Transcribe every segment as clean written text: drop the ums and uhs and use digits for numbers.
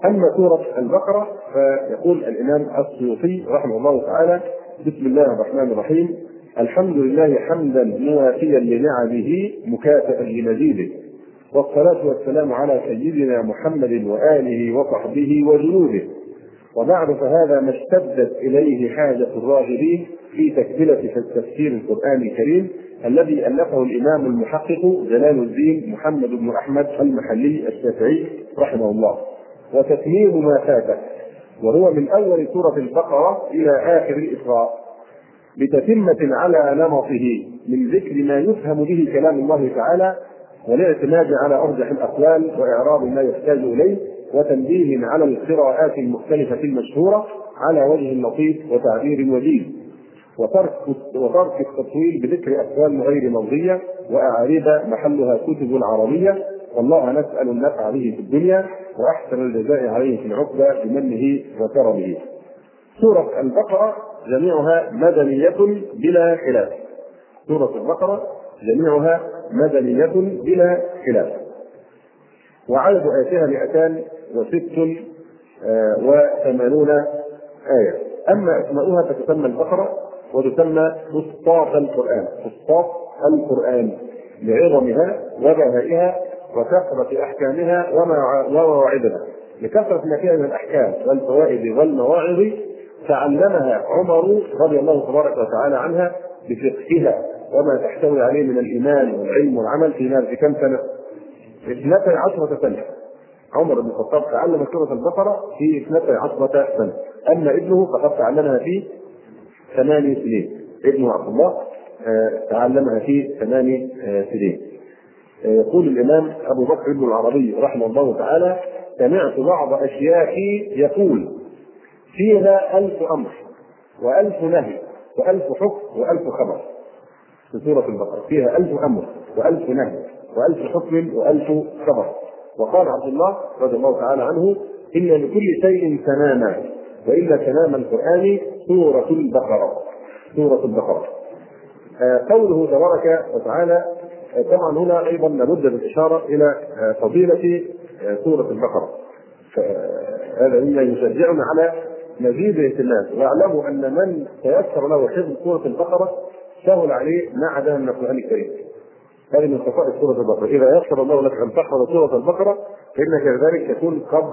أما سورة البقرة فيقول الإمام السيوطي رحمه الله تعالى: بسم الله الرحمن الرحيم، الحمد لله حمدا موافيا لنعمه مكافئا لمزيده، والصلاة والسلام على سيدنا محمد وآله وصحبه وجنوده. وبعد، فهذا ما اشتدت إليه حاجة الراغبين في تكملة تفسير القرآن الكريم الذي ألفه الإمام المحقق جلال الدين محمد بن أحمد المحلي الشافعي رحمه الله، وتتميم ما فاته، وهو من أول سورة البقرة إلى آخر الإسراء، بتتمة على نمطه من ذكر ما يفهم به كلام الله تعالى، والاعتماد على أرجح الأقوال وإعراب ما يحتاج إليه، وتنبيه على القراءات المختلفة المشهورة على وجه لطيف وتعبير وجيز، وترك التطويل بذكر أقوال غير مرضية وأعاريب محلها كتب العربية، والله نسأل النفع به في الدنيا وأحسن الجزاء عليه في العقبى بمنه وكرمه. سورة البقرة جميعها مدنية بلا خلاف. سورة البقرة جميعها مدنية بلا خلاف، وعدد آياتها 286 آية. أما أسماؤها فتسمى البقرة وتسمى فسطاط القرآن، فسطاط القرآن، لعظمها وبهائها وكثرة أحكامها ومواعظها. لكثرة ما فيها من الأحكام والفوائد والمواعظ تعلمها عمر رضي الله تبارك وتعالى عنها بفقهها وما تحتوي عليه من الإيمان والعلم والعمل في نار. في كم سنة؟ 12 سنة. عمر بن الخطاب تعلم سورة البقرة في 12 سنة. أما ابنه فقد تعلمها في 8 سنين. ابنه عبد الله تعلمها في 8 سنين. يقول الإمام أبو بكر بن العربي رحمه الله تعالى: سمعت بعض أشياخي يقول فيها 1000 أمر و1000 نهي و1000 حكم و1000 خبر. في سورة البقرة فيها 1000 أمر و1000 نهي و1000 حكم و1000 خبر. وقال عبد الله رضي الله تعالى عنه: إن لكل شيء تماما، وإلا تمام القرآن سورة البقرة. سورة البقرة. قوله تبارك وتعالى، طبعا هنا أيضا لابد من الإشارة إلى فضيلة سورة البقرة، هذا مما يشجعنا على مزيد اهتمام. واعلموا أن من تيسر له حفظ سورة البقرة سهل عليه ما عدا من القرآن الكريم. هذه من خصائص سورة البقرة. إذا يسر الله لك أن تحفظ سورة البقرة فإنك كذلك يكون قد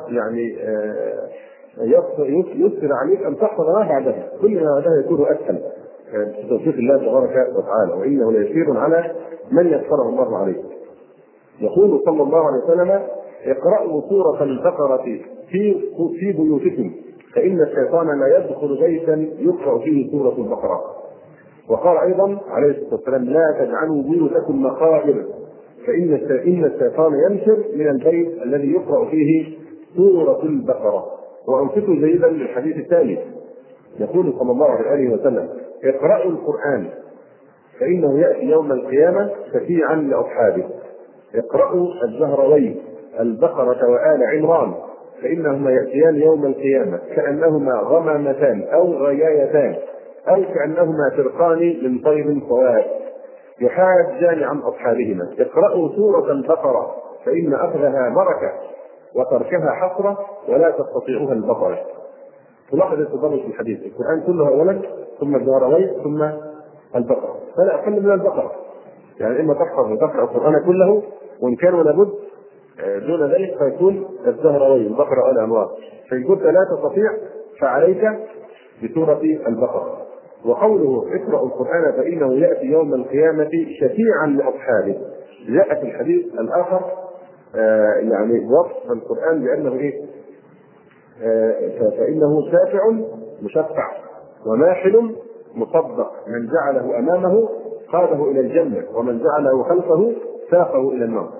يسر عليك أن تحفظ ما بعدها، كل ما بعدها يكون أسهل بتوفيق الله تبارك وتعالى، وإنه ليسير على من يسره الله عليه. يقول صلى الله عليه وسلم: اقرأوا سورة البقرة في بيوتكم، فإن الشيطان لا يدخل بيتا يقرأ فيه سورة البقرة. وقال أيضا عليه الصلاة والسلام: لا تجعلوا بيوتكم مقابر، فإن الشيطان ينشر من البيت الذي يقرأ فيه سورة البقرة. وأنصتوا جيدا للحديث التالي، يقول صلى الله عليه وسلم: اقرأوا القرآن فإنه يأتي يوم القيامة شفيعا لأصحابه. اقرأوا الزهروين البقرة وآل عمران فإنهما يأتيان يوم القيامة كأنهما غمامتان أو غيايتان أو كأنهما فرقان من طير صواب يحاجان عن أصحابهما. اقرأوا سورة البقرة فإن أخذها بركة وتركها حسرة ولا تستطيعها البقرة. تلاحظ التدرج في الحديث، القرآن كله أولا ثم الزهروين ثم البقرة، فلا أقل من البقرة. يعني إما تحفظ وتقرأ القرآن كله، وإن كان لابد دون ذلك فيكون الزهروين البقرة وآل عمران. فإن كنت لا تستطيع فعليك بسورة البقرة. وقوله اقرأوا القرآن فإنه يأتي يوم القيامة شفيعا لأصحابه، جاء في الحديث الآخر يعني وصف القرآن بأنه فإنه شافع مشفع وماحل مصدق، من جعله أمامه قاده إلى الجنة ومن جعله خلفه ساقه إلى النار.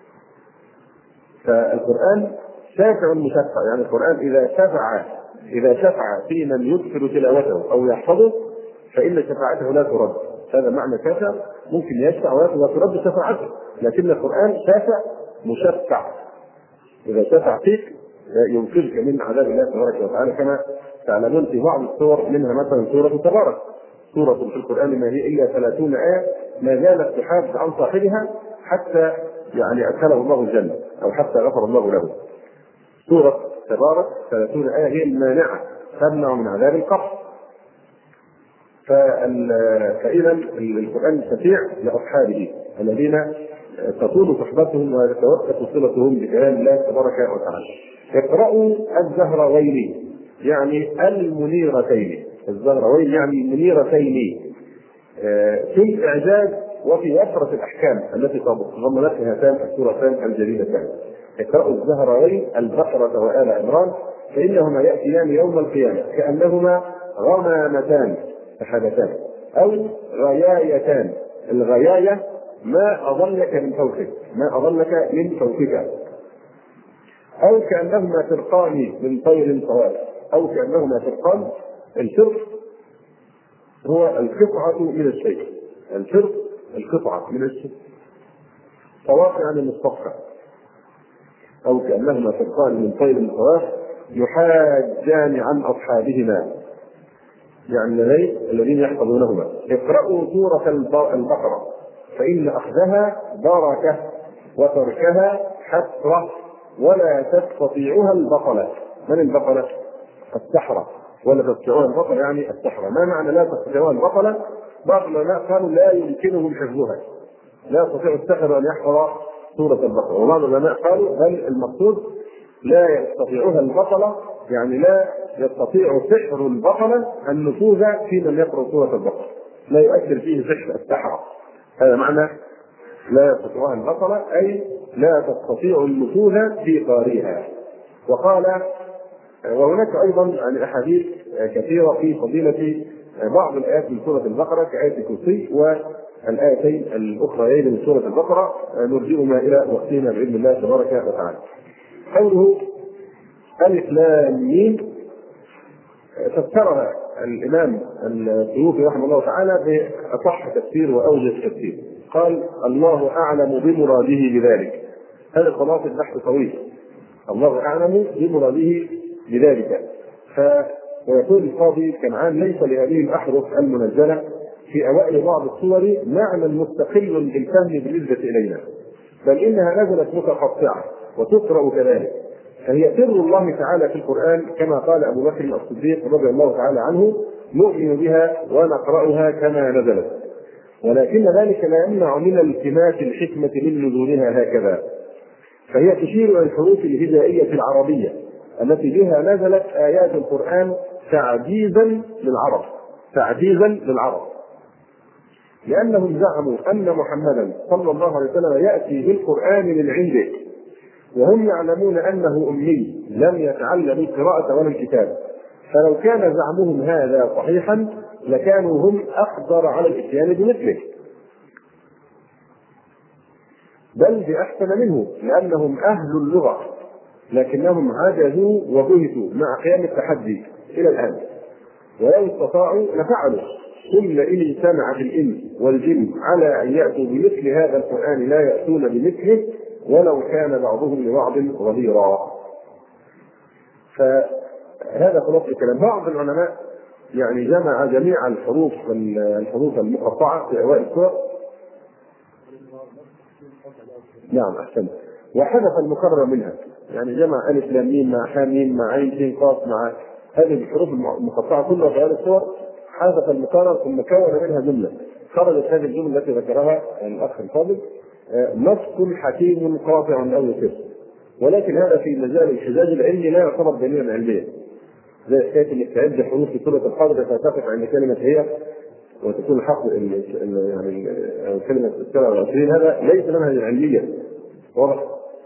فالقرآن شافع مشفع، يعني القرآن إذا شفع في من يكثر تلاوته أو يحفظه فإن شفاعته لا ترد. هذا معنى شافع، ممكن يشفع ولا ترد شفاعته، لكن القرآن شافع مشفع، إذا شفع فيك ينقذك من عذاب الله تبارك وتعالى. كما تعلمون في بعض السور، منها مثلا سورة تبارك، سورة في القرآن ما هي إلا 30 آية، ما زالت تحافظ عن صاحبها حتى يعني أدخله الله الجنة أو حتى غفر الله له. سورة تبارك 30 آية هي المانعة تمنع من عذاب القبر. فإذا القرآن شفيع لأصحابه الذين تطول صحبتهم وتتوثق صلتهم بكلام الله تبارك وتعالى. اقرأوا الزهراوين يعني المنيرتين، الزهراوين يعني المنيرتين في الإعجاز وفي وفرة الأحكام التي تضمنتها هاتان السورتان الجليلتان. اقرأوا الزهراوين البقرة وآل عمران فإنهما يأتيان يوم القيامة كأنهما غمامتان سحابتان أو غيايتان. الغياية ما أضلك من فوقك، ما أضلك من فوقك، أو كأنهما فرقان من طير صواب، أو كأنهما فرقان. الفرق هو القطعة من الشيء، الفرق القطعة من الشيء، صواب يعني المصطفى. أو كأنهما فرقان من طير صواب يحاجان عن أصحابهما، يعني الذين يحفظونهما. اقرأوا سورة البقرة فإن أخذها بركة وتركها حسرة ولا تستطيعها البطلة. من البطلة؟ السحرة. ولا تستطيعها البطلة يعني السحرة. ما معنى لا تستطيعها البطلة؟ بعض العلماء قالوا لا يمكنهم حفظها، لا يستطيع السحر أن يحفظ سورة البقرة. وبعض العلماء قالوا بل المقصود لا يستطيعها البطلة يعني لا يستطيع سحر البطلة النفوذ في من يقرأ سورة البقرة، لا يؤثر فيه سحر السحرة. هذا معنى لا يستطيعها البطلة، أي لا تستطيع النفوذ في قارئها. وقال وهناك أيضا يعني أحاديث كثيرة في فضيلة بعض الآيات من سورة البقرة كآية الكرسي والآيتين الأخريين من سورة البقرة نرجئهما إلى وقتنا بإذن الله تبارك وتعالى. قوله ألف لام ميم فسرها الإمام السيوطي رحمه الله تعالى بأصح تفسير وأوجه تفسير. قال الله أعلم بمراده بذلك. هذا خلاص البحث طويل، الله أعلم بمراده بذلك. ويقول القاضي كنعان ليس لهذه الأحرف المنزلة في أوائل بعض السور معنى مستقل بالفهم بالنسبة إلينا، بل إنها نزلت متقطعة وتقرأ كذلك، فهي سر الله تعالى في القرآن كما قال أبو بكر الصديق رضي الله تعالى عنه نؤمن بها ونقرأها كما نزلت، ولكن ذلك لا يمنع من التماس الحكمة من نزولها هكذا. فهي تشير إلى الحروف الهجائية العربية التي بها نزلت آيات القرآن تعجيزا للعرب، تعجيزا للعرب، لأنهم زعموا أن محمدا صلى الله عليه وسلم يأتي بالقرآن من عنده، وهم يعلمون أنه أمي لم يتعلم القراءة ولا الكتاب. فلو كان زعمهم هذا صحيحا لكانوا هم أقدر على الإتيان بمثله، بل بأحسن منه، لأنهم أهل اللغة، لكنهم عجزوا وبهتوا مع قيام التحدي إلى الآن. ولو استطاعوا لفعلوا. قل إن اجتمعت الإنس والجن على أن يأتوا بمثل هذا القرآن لا يأتون بمثله ولو كان بعضهم لبعض ظهيرا. فهذا خلاص الكلام. بعض العلماء يعني جمع جميع الحروف المقطعة في أوائل السور. نعم أحسنت. وحذف المكرر منها، يعني جمع ألف لام ميم مع حام ميم مع عين سين قاف مع هذه الحروف المقطعة كلها في هذه السور، حذف المكرر ثم كون منها جملة. خرجت هذه الجملة التي ذكرها الأخ الفاضل نص حكيم قاطع أو يسر، ولكن هذا في مجال الحجاج العلمي لا يعتبر دليلا علميا، زي حكاية انك تعد حروف في سورة القدر فتقف عند كلمة هي وتكون حق يعني كلمة 27، هذا ليس منهجا علميا واضح.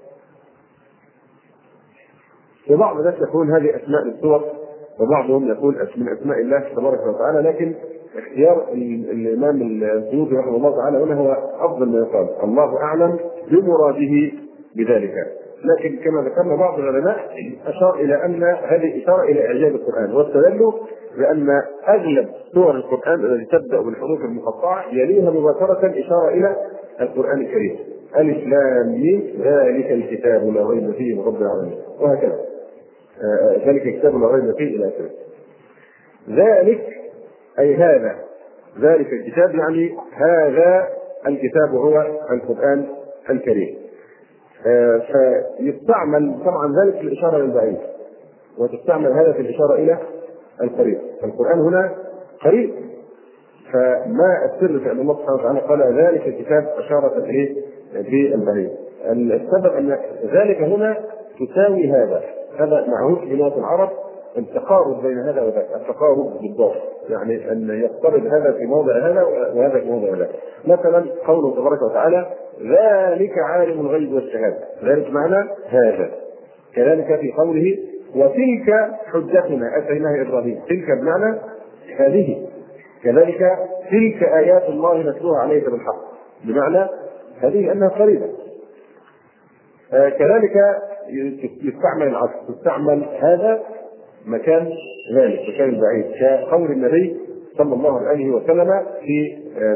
وبعض الناس يقول هذه أسماء للسور، وبعضهم يقول من أسماء الله تبارك وتعالى، لكن اختيار الإمام السيوطي رحمه الله تعالى هنا هو أفضل ما يقال، الله أعلم بمراده بذلك. لكن كما ذكرنا بعض العلماء أشار إلى أن هذه إشارة إلى إعجاز القرآن، واستدلوا بأن أغلب سور القرآن التي تبدأ بالحروف المقطعة يليها مباشرة إشارة إلى القرآن الكريم. ألف لام ميم ذلك الكتاب لا ريب فيه من رب العالمين، وهكذا ذلك الكتاب لا ريب فيه إلى آخره. ذلك أي هذا، ذلك الكتاب يعني هذا الكتاب هو القرآن الكريم. فيستعمل طبعا ذلك في الإشارة للبعيد، وتستعمل هذا في الإشارة إلى القريب. فالقرآن هنا قريب، فما السر في أن الله سبحانه وتعالى قال ذلك الكتاب أشارة إليه بالبعيد؟ السبب أن ذلك هنا تساوي هذا معروف في لغة العرب، التقارب بين هذا وذاك، التقارب بالضبط، يعني أن يقترب هذا في موضع هذا وهذا في موضع ذاك. مثلا قوله تبارك وتعالى ذلك عالم الغيب والشهادة، ذلك معنى هذا. كذلك في قوله وتلك حجتنا آتيناها إبراهيم، تلك بمعنى هذه. كذلك تلك آيات الله نتلوها عليك بالحق، بمعنى هذه أنها قريبة. كذلك يستعمل العكس، يستعمل هذا مكان ذلك، مكان البعيد، كقول النبي صلى الله عليه وسلم في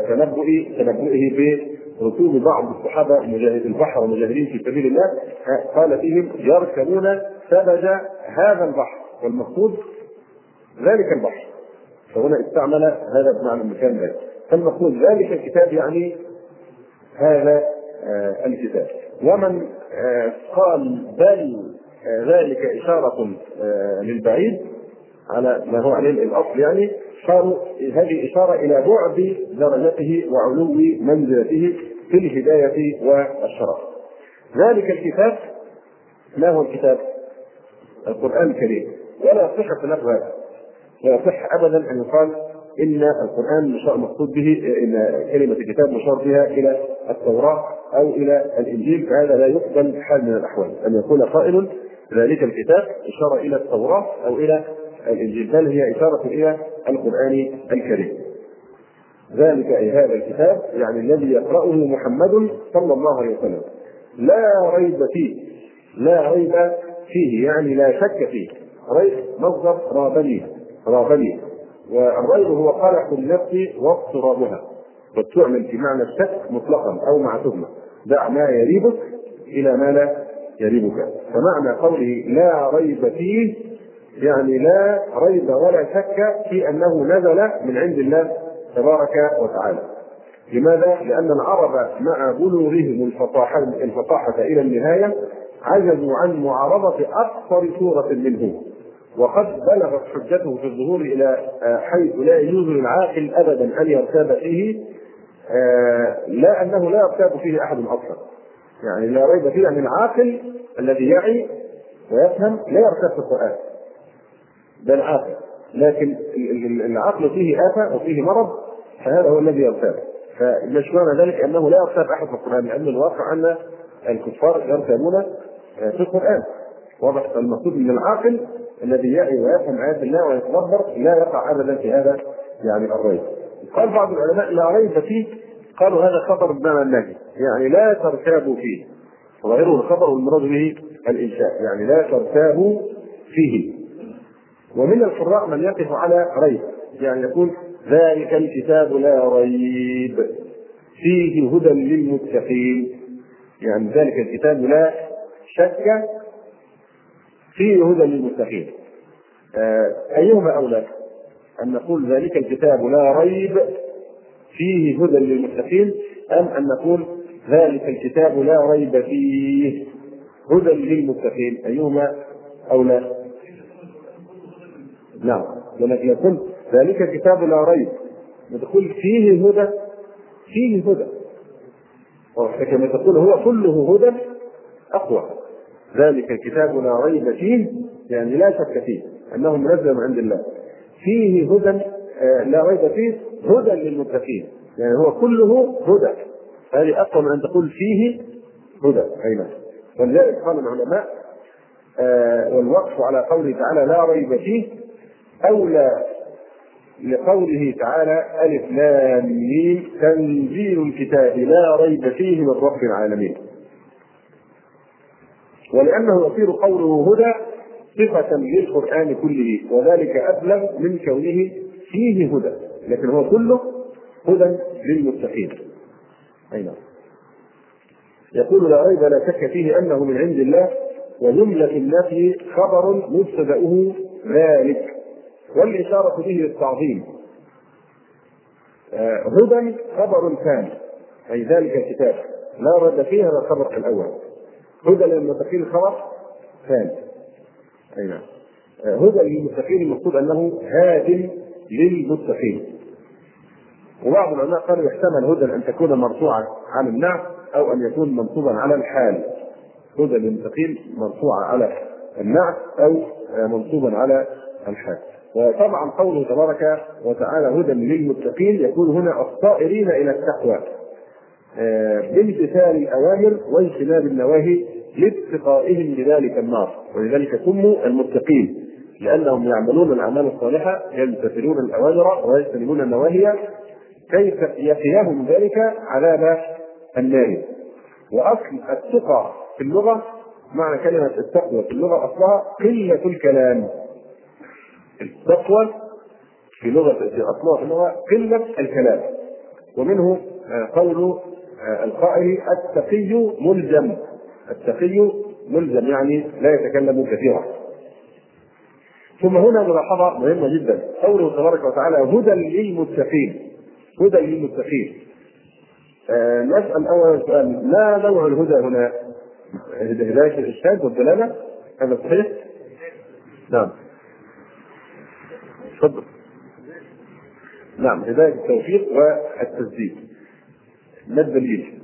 تنبؤه بركوب بعض الصحابة البحر ومجاهدين في سبيل الله، قال فيهم يركبون ثلج هذا البحر، والمقصود ذلك البحر. فهنا استعمل هذا بمعنى المكان ذلك. فالمقصود ذلك الكتاب يعني هذا الكتاب. ومن قال بل ذلك إشارة للبعيد على ما هو عليه الأصل، يعني قالوا هذه إشارة إلى بعد درجته وعلو منزلته في الهداية والشرف. ذلك الكتاب ما هو الكتاب؟ القرآن الكريم. ولا صحة له هذا، لا يصح أبدا أن يقال إن القرآن مقصود به إن كلمة الكتاب مشار بها إلى التوراة أو إلى الإنجيل، فهذا لا يقبل بحال من الأحوال أن يكون قائل ذلك الكتاب إشارة إلى التوراة أو إلى الإنجيل، بل هي إشارة إلى القرآن الكريم. ذلك أي هذا الكتاب يعني الذي يقرأه محمد صلى الله عليه وسلم لا ريب فيه، لا ريب فيه يعني لا شك فيه. ريب مصدر رابني، والريب هو قلق النفس واضطرابها، وتعمل في معنى الشك مطلقا أو مع تهمة، دع ما يريبك إلى ما لا يريبك. فمعنى قوله لا ريب فيه يعني لا ريب ولا شك في أنه نزل من عند الله تبارك وتعالى. لماذا؟ لأن العرب مع بلوغهم الفصاحة إلى النهاية عجزوا عن معارضة أكثر سورة منه، وقد بلغت حجته في الظهور إلى حيث لا يجوز للعاقل أبدا أن يرتاب فيه، لا أنه لا يرتاب فيه أحد أصلا، يعني لا ريب فيه أن العاقل الذي يعي ويفهم لا يرتاب في القرآن، بل عاقل، لكن العقل فيه آفة وفيه مرض، فهذا هو الذي يرتاب. فمش معنى ذلك أنه لا يرتاب أحد في القرآن، لأن الواقع أن الكفار يرتابون في القرآن. واضح؟ المقصود من العاقل الذي يعي ويفهم آيات الله ويتدبر لا يقع أبدا في هذا يعني الريب. قال بعض العلماء لا ريب فيه، قالوا هذا خبر بمعنى النهي، يعني لا ترتابوا فيه، وغيره الخبر والمراد به الإنشاء، يعني لا ترتابوا فيه. ومن القراء من يقف على ريب، يعني يقول ذلك الكتاب لا ريب فيه هدى للمتقين، يعني ذلك الكتاب لا شك فيه هدى للمتقين. أيهما أولى؟ أن نقول ذلك الكتاب لا ريب فيه هدى للمتقين، أم أن نقول ذلك الكتاب لا ريب فيه هدى للمتقين؟ أيهما أولى؟ نعم، لأنك لو قلت ذلك الكتاب لا ريب تقول فيه هدى، فيه هدى، كما تقول هو كله هدى أقوى. ذلك الكتاب لا ريب فيه يعني لا شك فيه أنه منزل من عند الله، فيه هدى لا ريب فيه هدى للمتقين، يعني هو كله هدى، هذه أقوى من أن تقول فيه هدى. أيضا ولذلك قال العلماء والوقف على قوله تعالى لا ريب فيه أولى لقوله تعالى ألف لام ميم تنزيل الكتاب لا ريب فيه من رب العالمين، ولأنه يصير قوله هدى صفة للقرآن كله، وذلك أبلغ من كونه فيه هدى، لكن هو كله هدى للمتقين. أين يقول لا ريب لا شك فيه أنه من عند الله، وجملة النفي خبر مبتدأه ذلك، والإشارة به للتعظيم. هدى خبر ثاني، أي ذلك الكتاب لا رد فيه، هذا الخبر الأول. هدى للمتقين خبر ثاني. أي نعم. هدى للمتقين المقصود أنه هاد للمتقين. وبعض العلماء قالوا يحتمل هدى أن تكون مرفوعة على النعت أو أن يكون منصوبا على الحال. هدى للمتقين مرفوعة على النعت أو منصوبا على الحال. وطبعا قوله تبارك وتعالى هدى للمتقين يكون هنا الصائرين إلى التقوى بامتثال الأوامر واجتناب النواهي لاتقائهم لذلك النار، ولذلك سموا المتقين لأنهم يعملون الأعمال الصالحة يمتثلون الأوامر ويجتنبون النواهي كيف يقيهم ذلك عذاب النار. وأصل التقى في اللغة معنى كلمة التقوى في اللغة أصلها قلة الكلام. التقوى في أصلها في اللغة قلة الكلام، ومنه قول القائل التقي ملزم. التقي ملزم يعني لا يتكلم كثيرا. ثم هنا ملاحظة مهمة جدا، قوله تبارك وتعالى هدى للمتقين. هدى للمتقين. نسأل أول سؤال، ما نوع الهدى هنا؟ هداية الإرشاد والدلالة؟ هذا صحيح؟ نعم. تفضل. نعم، هداية التوفيق والتسديد. ما الدليل؟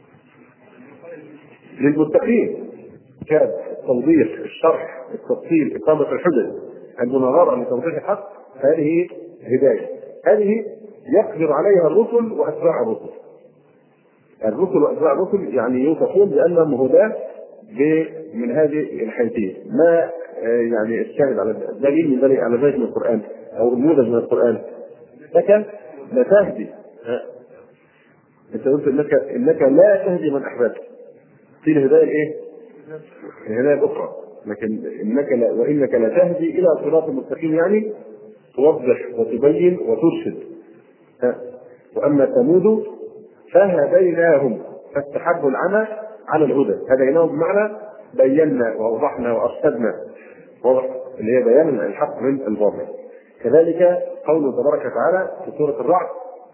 للمتقين كان التوضيح، الشرح، التفصيل، إقامة الحجج، المناظرة لتوضيح الحق، هذه هداية. هذه يقدر عليها الرسل وأتباع الرسل. الرسل وأتباع الرسل يعني يوصفون بأنهم هداة من هذه الحيثية. ما يعني الشاهد على دليل من ذلك على ذلك من القرآن أو نموذج من القرآن؟ لكن لا تهدي. أنت قلت إنك لا تهدي من أحببت. في الهداية إيه؟ الهداية الأخرى. لكن إنك لا وإنك لا تهدي إلى صراط مستقيم يعني توضح وتبين وترشد. وأما ثمود فهديناهم فاستحبوا العمى على الهدى. هديناهم بمعنى بينا وأوضحنا وأرشدنا، واضح اللي هي بيان الحق من الباطل. كذلك قوله تبارك وتعالى في سورة الرعد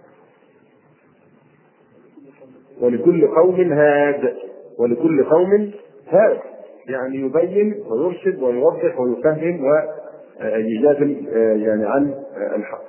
ولكل قوم هاد. ولكل قوم هاد يعني يبين ويرشد ويوضح ويفهم ويجادل يعني عن الحق.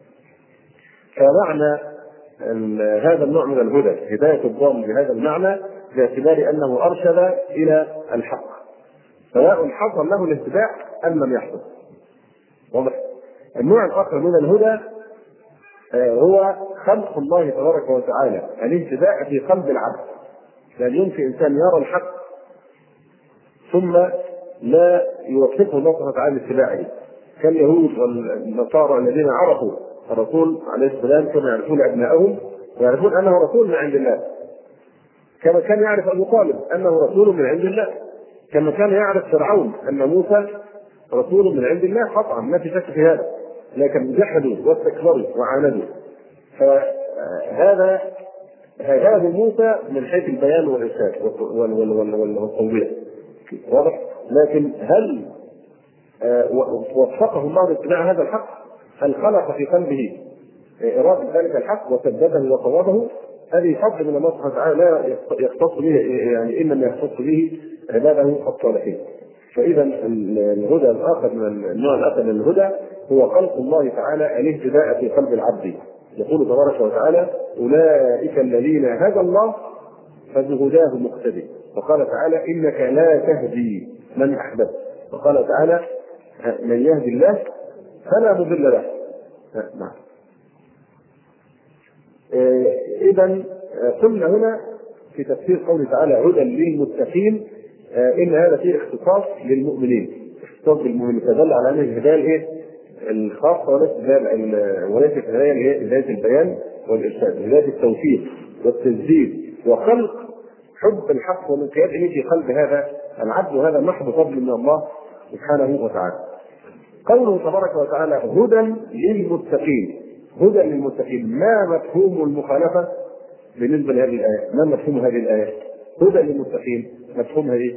فمعنى هذا النوع من الهدى هداية الضال بهذا المعنى باعتبار أنه أرشد إلى الحق، سواء حصل له الاتباع أم لم يحصل. واضح. النوع الآخر من الهدى هو خلق الله تبارك وتعالى، الاهتداء في قلب العبد. لأن يمكن إنسان يرى الحق ثم لا يوفقه الله سبحانه وتعالى لاتباعه، كاليهود والنصارى الذين عرفوا الرسول عليه السلام كما يعرفون أبنائهم ويعرفون أنه رسول من عند الله، كما كان يعرف أبو طالب أنه رسول من عند الله، كما كان يعرف فرعون أن موسى رسول من عند الله قطعا، ما في شك في هذا، لكن جحدوا واستكبروا وعاندوا. فهذا موسى من حيث البيان والإرشاد والتوضيح، واضح. لكن هل وفقه الله لاتباع هذا الحق؟ هل خلق في قلبه إرادة ذلك الحق وسدده وصوابه؟ هذه فضل من الله سبحانه وتعالى لا يختص به، يعني إنما يختص به عباده الصالحين. فإذا الهدى الآخر من النوع الآخر من الهدى هو خلق الله تعالى الاهتداء في قلب العبد. يقول تبارك وتعالى أولئك الذين هدى الله فبهداه مقتدي. وقال تعالى إنك لا تهدي من أحببت. وقال تعالى من يهدي الله فلا مضل له. نعم. إذا قلنا هنا في تفسير قوله تعالى هدى للمتقين إن هذا فيه اختصاص للمؤمنين، اختصاص بالمؤمنين، فدل على أن الهداية الخاصة وليست هداية البيان والإرشاد، هداية التوفيق والتسديد وخلق حب الحق والانقياد إليه في قلب هذا العبد، وهذا محض فضل من الله سبحانه وتعالى. قوله تبارك وتعالى هدى للمتقين. هدى للمتقين، ما مفهوم المخالفة بالنسبة لهذه الآية؟ ما مفهوم هذه الآية؟ هدى للمتقين مفهومها ايه؟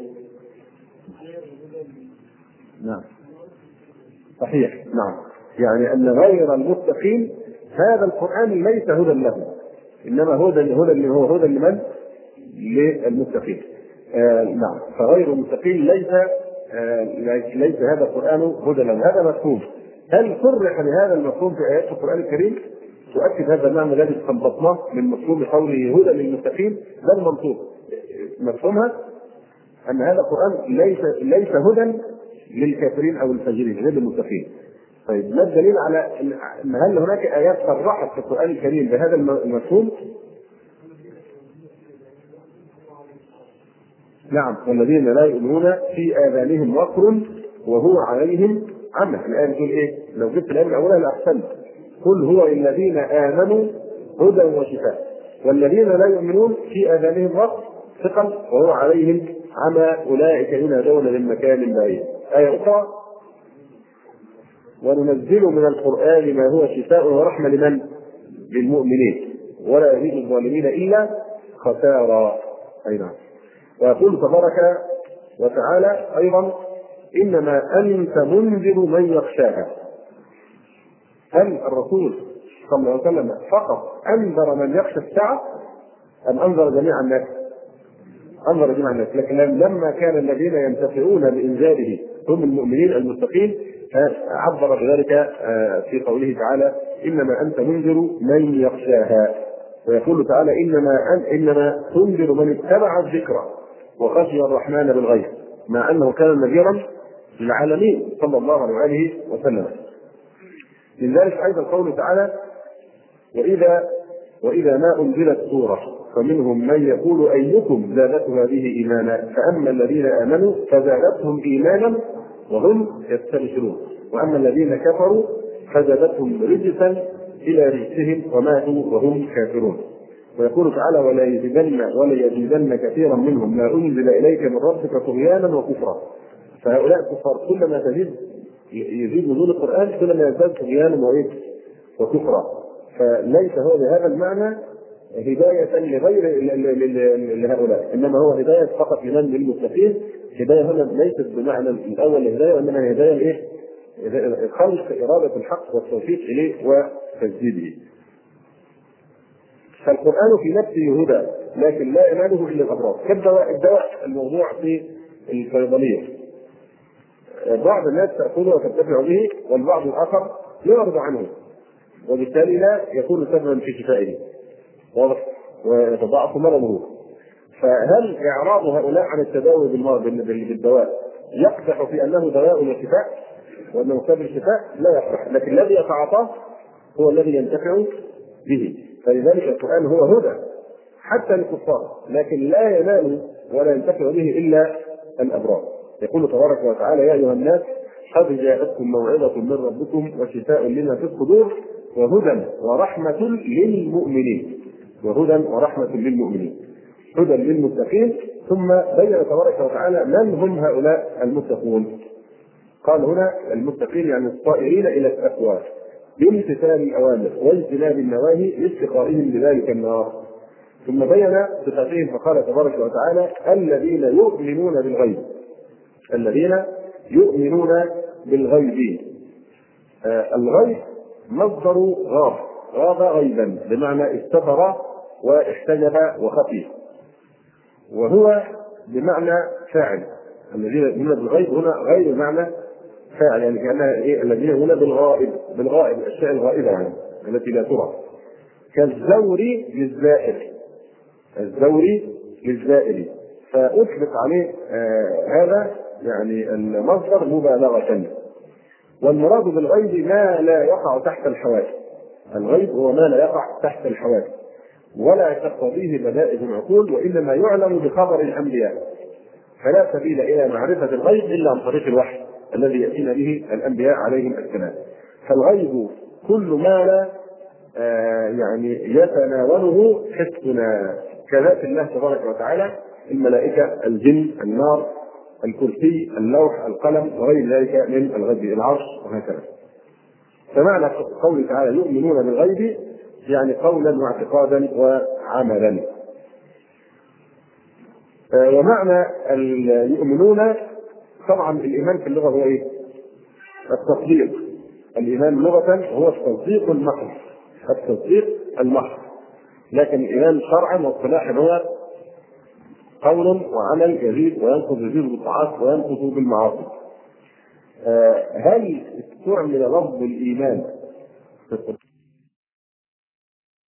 نعم صحيح، نعم، يعني أن غير المتقين هذا القرآن ليس هدى له، إنما هدى هو هدى لمن؟ للمتقين. نعم. فغير المستقيم ليس هذا القرآن هدى لهم، هذا مفهوم. هل صرح بهذا المفهوم في آيات القرآن الكريم؟ تؤكد هذا المعنى الذي استنبطناه من مفهوم قوله هدى للمتقين، ده المنطوق مفهومها أن هذا القرآن ليس هدى للكافرين أو الفاجرين، غير للمتقين. طيب ما الدليل على أن هل هناك آيات صرحت في القرآن الكريم بهذا المفهوم؟ نعم. والذين لا يؤمنون في آذانهم وقر وهو عليهم عمى. الآية بتقول إيه؟ لو جبت الآية من أولها لأحسنت. قل هو للذين آمنوا هدى وشفاء والذين لا يؤمنون في آذانهم وقر ثقل وهو عليهم عمى أولئك ينادون من مكان بعيد. آية أخرى وننزل من القرآن ما هو شفاء ورحمة لمن؟ للمؤمنين ولا يزيد الظالمين إلا خسارا. أي نعم. ويقول تبارك وتعالى أيضا إنما أنت منذر من يخشاها. هل الرسول صلى الله عليه وسلم فقط أنذر من يخشى الساعة أم أنذر جميع الناس؟ أنذر جميع الناس، لكن لما كان الذين ينتفعون بإنذاره هم المؤمنين المتقين عبر بذلك في قوله تعالى إنما أنت منذر من يخشاها. ويقول تعالى إنما تنذر من اتبع الذكر وخشي الرحمن بالغيب، مع أنه كان نذيرا للعالمين صلى الله عليه وسلم. من ذلك أيضا قوله تعالى وإذا ما أنزلت سورة فمنهم من يقول أيكم زادته هذه إيمانا فأما الذين آمنوا فزادتهم إيمانا وهم يستبشرون وأما الذين كفروا فزادتهم رجسا إلى رجسهم وماتوا وهم كافرون. ويقول تعالى ولا يزيدن كثيرا منهم ما أنزل إليك من ربك طغيانا وكفرا. فهؤلاء الكفار كلما يزيد نزول القرآن كلما يزداد طغيانا وكفرا. فليس هو بهذا المعنى هداية لغير لهؤلاء، إنما هو هداية فقط للمتقين. هداية هنا ليست بمعنى الأول الهداية، وإنما هداية خلق إرادة الحق والتوفيق إليه وتجديده. فالقرآن في نفسه هدى لكن لا يناله إلا الأبرار. الدواء الموضوع في الصيدلية بعض الناس تأخذه وتنتفع به والبعض الآخر يعرض عنه وبالتالي لا يكون سببا في شفائه واضح ويتضاعف مرضه. فهل إعراض هؤلاء عن التداوي بالدواء يقدح في أنه دواء وشفاء وأنه سبب الشفاء؟ لا يقدح، لكن الذي يتعاطاه هو الذي ينتفع به. فلذلك القرآن هو هدى حتى للكفار لكن لا ينال ولا ينتفع به إلا الأبرار. يقول تبارك وتعالى يا أيها الناس قد جاءتكم موعظة من ربكم وشفاء لما في الصدور وهدى ورحمة للمؤمنين. وهدى ورحمة للمؤمنين، هدى للمتقين. ثم بين تبارك وتعالى من هم هؤلاء المتقون. قال هنا المتقين يعني الصائرين إلى التقوى بامتثال الأوامر واجتناب النواهي لاستقائهم بذلك النار. ثم بين صفاتهم فقال تبارك وتعالى الذين يؤمنون بالغيب. الذين يؤمنون بالغيب. الغيب مصدر غاب غيبا بمعنى استتر واحتجب وخفي، وهو بمعنى فاعل. الذين يؤمنون بالغيب هنا غير معنى فاعل، يعني كأنها الذين يؤمنون بالغائب الأشياء الغائبة يعني التي لا ترى، كالزور للزائر فأطلق عليه هذا يعني المصدر مبالغة. والمراد بالغيب ما لا يقع تحت الحواس. الغيب هو ما لا يقع تحت الحواس ولا تقتضيه بدائع العقول وإنما يعلم بخبر الأنبياء، فلا سبيل إلى معرفة الغيب إلا عن طريق الوحي الذي يأتينا به الأنبياء عليهم السلام. فالغيب كل ما لا يعني يتناوله حسنا كذات الله تبارك وتعالى، الملائكة، الجن، النار، الكرسي، اللوح، القلم وغير ذلك من الغيب، العرش وهكذا. فمعنى قوله تعالى يؤمنون بالغيب يعني قولا واعتقادا وعملا. ومعنى يؤمنون طبعا الإيمان في اللغة هو إيه؟ التصديق. الإيمان لغة هو التصديق المحض، التصديق المحض. لكن الإيمان شرعا واصطلاحا هو قول وعمل يزيد وينقص، يزيد بالطاعات وينقص بالمعاصي. هل استعمل لفظ الايمان في القرآن